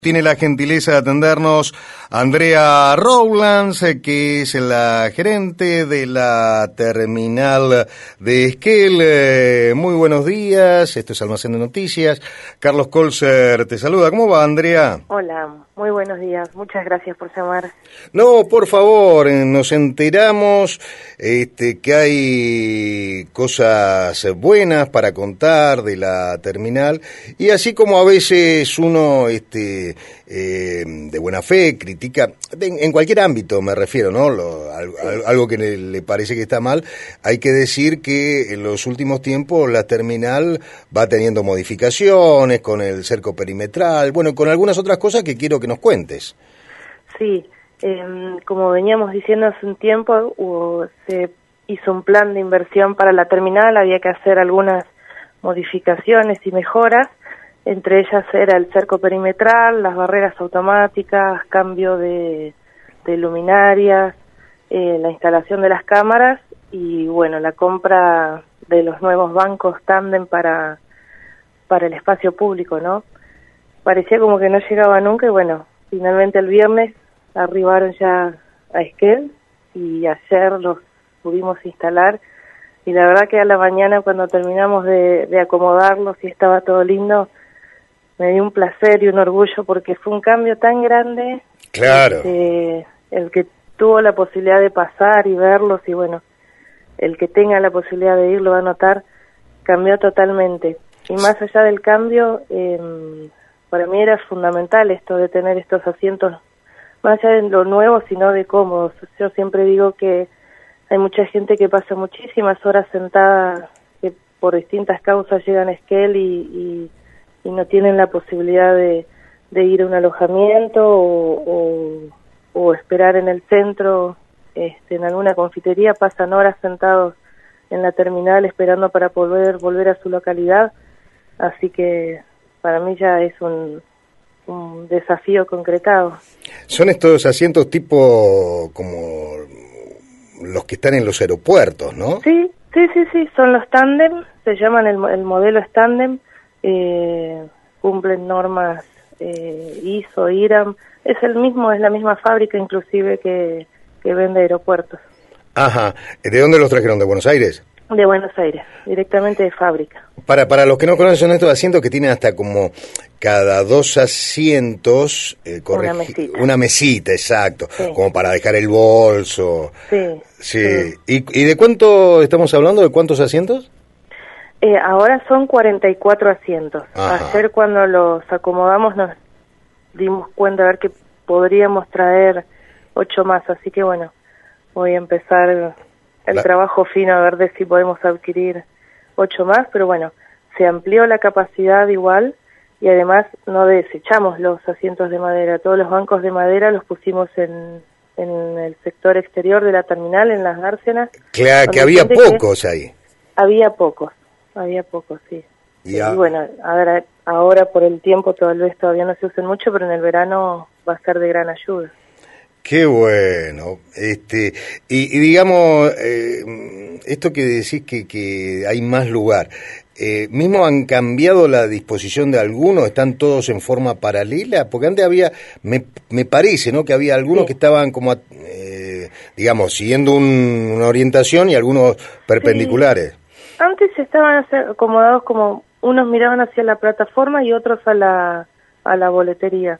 Tiene la gentileza de atendernos Andrea Rowlands, que es la gerente de la terminal de Esquel. Muy buenos días, esto es Almacén de Noticias. Carlos Colser te saluda. ¿Cómo va, Andrea? Hola, muy buenos días. Muchas gracias por llamar. No, por favor, nos enteramos que hay cosas buenas para contar de la terminal, y así como a veces uno de buena fe critica, en cualquier ámbito me refiero, ¿no? Algo que le parece que está mal, hay que decir que en los últimos tiempos la terminal va teniendo modificaciones con el cerco perimetral, bueno, con algunas otras cosas que quiero que nos cuentes. Sí, como veníamos diciendo hace un tiempo, se hizo un plan de inversión para la terminal, había que hacer algunas modificaciones y mejoras. Entre ellas era el cerco perimetral, las barreras automáticas, cambio de luminarias, la instalación de las cámaras y, bueno, la compra de los nuevos bancos tándem para el espacio público, ¿no? Parecía como que no llegaba nunca y, bueno, finalmente el viernes arribaron ya a Esquel y ayer los pudimos instalar. Y la verdad que a la mañana, cuando terminamos de acomodarlos y estaba todo lindo, me dio un placer y un orgullo porque fue un cambio tan grande. Claro. El que tuvo la posibilidad de pasar y verlos, y bueno, el que tenga la posibilidad de ir lo va a notar, cambió totalmente. Y más allá del cambio, para mí era fundamental esto de tener estos asientos, más allá de lo nuevo, sino de cómodos. Yo siempre digo que hay mucha gente que pasa muchísimas horas sentada, que por distintas causas llegan a Esquel y no tienen la posibilidad de ir a un alojamiento o esperar en el centro, en alguna confitería, pasan horas sentados en la terminal esperando para poder volver a su localidad. Así que para mí ya es un desafío concretado. Son estos asientos tipo como los que están en los aeropuertos, ¿no? Sí, son los tándem, se llaman el modelo es tándem. Cumplen normas ISO, IRAM, es la misma fábrica inclusive que vende aeropuertos. Ajá, ¿de dónde los trajeron? ¿De Buenos Aires? De Buenos Aires, directamente de fábrica. Para los que no conocen, son estos asientos que tienen hasta como cada dos asientos, una mesita, exacto, sí, como para dejar el bolso. Sí. ¿Y de cuánto estamos hablando? ¿De cuántos asientos? Ahora son 44 asientos. Ajá. Ayer cuando los acomodamos nos dimos cuenta de ver que podríamos traer 8 más, así que bueno, voy a empezar el trabajo fino a ver de si podemos adquirir 8 más, pero bueno, se amplió la capacidad igual y además no desechamos los asientos de madera, todos los bancos de madera los pusimos en el sector exterior de la terminal, en las dársenas. Claro, que había pocos ahí. Había pocos, sí. Y bueno, ahora por el tiempo tal vez todavía no se usen mucho, pero en el verano va a ser de gran ayuda. Qué bueno. Y digamos, esto que decís que hay más lugar, ¿mismo han cambiado la disposición de algunos? ¿Están todos en forma paralela? Porque antes había, me parece, ¿no?, que había algunos que estaban como, digamos, siguiendo una orientación y algunos perpendiculares. Sí. Antes estaban acomodados como unos miraban hacia la plataforma y otros a la boletería.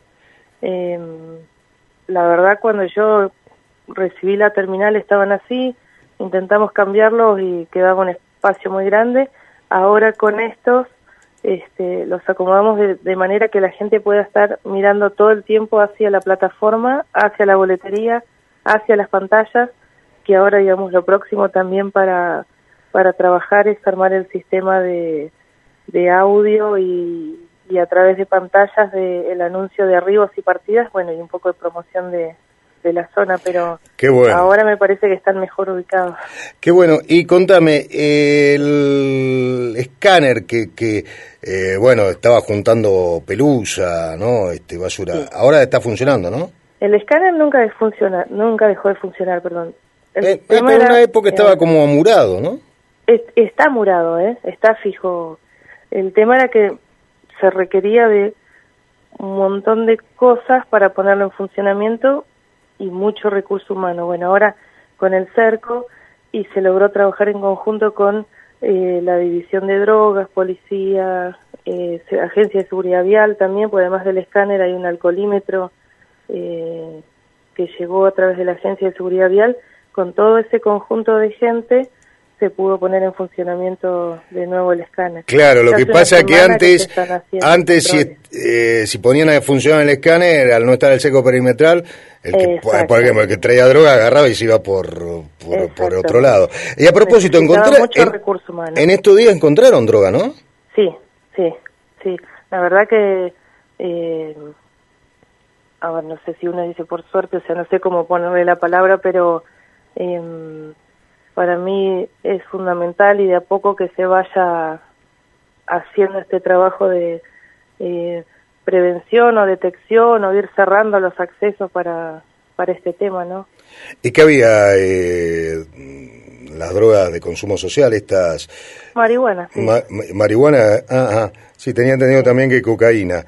La verdad, cuando yo recibí la terminal estaban así, intentamos cambiarlos y quedaba un espacio muy grande. Ahora con estos los acomodamos de manera que la gente pueda estar mirando todo el tiempo hacia la plataforma, hacia la boletería, hacia las pantallas, que ahora, digamos, lo próximo también para trabajar es armar el sistema de audio y a través de pantallas el anuncio de arribos y partidas, bueno, y un poco de promoción de la zona, pero qué bueno. Ahora me parece que están mejor ubicados. Qué bueno. Y contame, el escáner que bueno, estaba juntando pelusa, ¿no? Basura, sí, ahora está funcionando, ¿no? El escáner nunca dejó de funcionar, perdón. Por una época estaba como murado, ¿no? Está murado, está fijo. El tema era que se requería de un montón de cosas para ponerlo en funcionamiento y mucho recurso humano. Bueno, ahora con el cerco, y se logró trabajar en conjunto con la División de Drogas, Policía, Agencia de Seguridad Vial también, porque además del escáner hay un alcoholímetro que llegó a través de la Agencia de Seguridad Vial. Con todo ese conjunto de gente se pudo poner en funcionamiento de nuevo el escáner. Claro, lo que pasa es que antes si ponían a funcionar el escáner, al no estar el cerco perimetral, por ejemplo, el que traía droga agarraba y se iba por otro lado. Y a propósito, en estos días encontraron droga, ¿no? Sí. La verdad que, a ver, no sé si uno dice por suerte, o sea, no sé cómo ponerle la palabra, pero para mí es fundamental, y de a poco que se vaya haciendo este trabajo de prevención o detección, o ir cerrando los accesos para este tema, ¿no? ¿Y qué había? Las drogas de consumo social, estas... Marihuana, sí. Marihuana, sí, tenía entendido también que cocaína.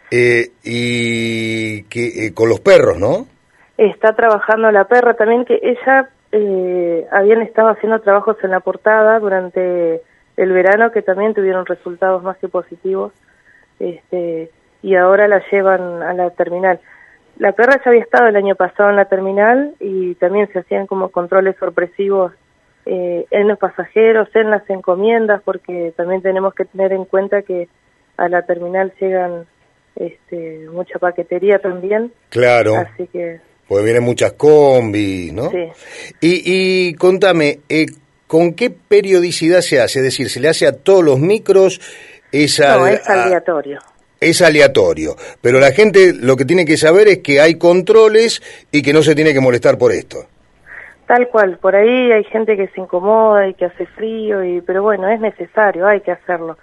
Y que con los perros, ¿no? Está trabajando la perra también, que ella habían estado haciendo trabajos en la portada durante el verano que también tuvieron resultados más que positivos, y ahora la llevan a la terminal. La perra ya había estado el año pasado en la terminal y también se hacían como controles sorpresivos en los pasajeros, en las encomiendas, porque también tenemos que tener en cuenta que a la terminal llegan mucha paquetería también. Claro. Así que... Porque vienen muchas combis, ¿no? Sí. Y contame, ¿con qué periodicidad se hace? Es decir, ¿se le hace a todos los micros? Es aleatorio. Es aleatorio, pero la gente lo que tiene que saber es que hay controles y que no se tiene que molestar por esto. Tal cual, por ahí hay gente que se incomoda y que hace frío, pero bueno, es necesario, hay que hacerlo.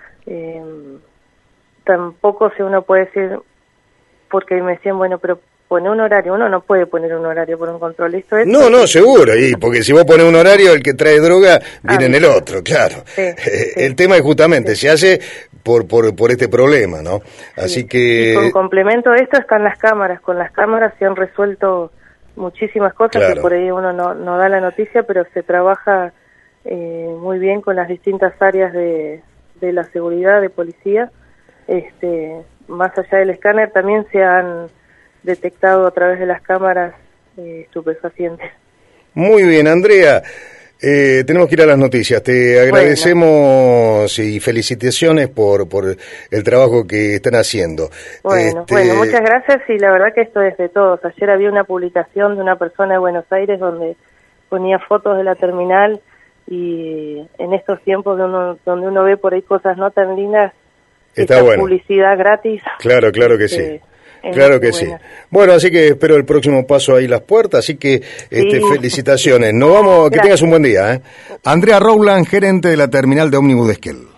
Tampoco si uno puede decir, porque me decían, bueno, pero pone un horario. Uno no puede poner un horario por un control. Esto es no, seguro, porque si vos pones un horario, el que trae droga viene en el otro, claro. Sí. El tema es justamente, se hace por este problema, ¿no? Así que... Y con complemento a esto están las cámaras. Con las cámaras se han resuelto muchísimas cosas, claro, que por ahí uno no da la noticia, pero se trabaja muy bien con las distintas áreas de la seguridad, de policía. Más allá del escáner también se han detectado a través de las cámaras estupefacientes. Muy bien, Andrea. Tenemos que ir a las noticias. Te agradecemos y felicitaciones por el trabajo que están haciendo. Bueno, muchas gracias, y la verdad que esto es de todos. Ayer había una publicación de una persona de Buenos Aires donde ponía fotos de la terminal, y en estos tiempos donde uno ve por ahí cosas no tan lindas, está bueno. Publicidad gratis. Claro que sí. Claro que sí. Bueno, así que espero el próximo paso ahí las puertas, así que felicitaciones. Nos vamos, que tengas un buen día. Andrea Rowland, gerente de la terminal de ómnibus de Esquel.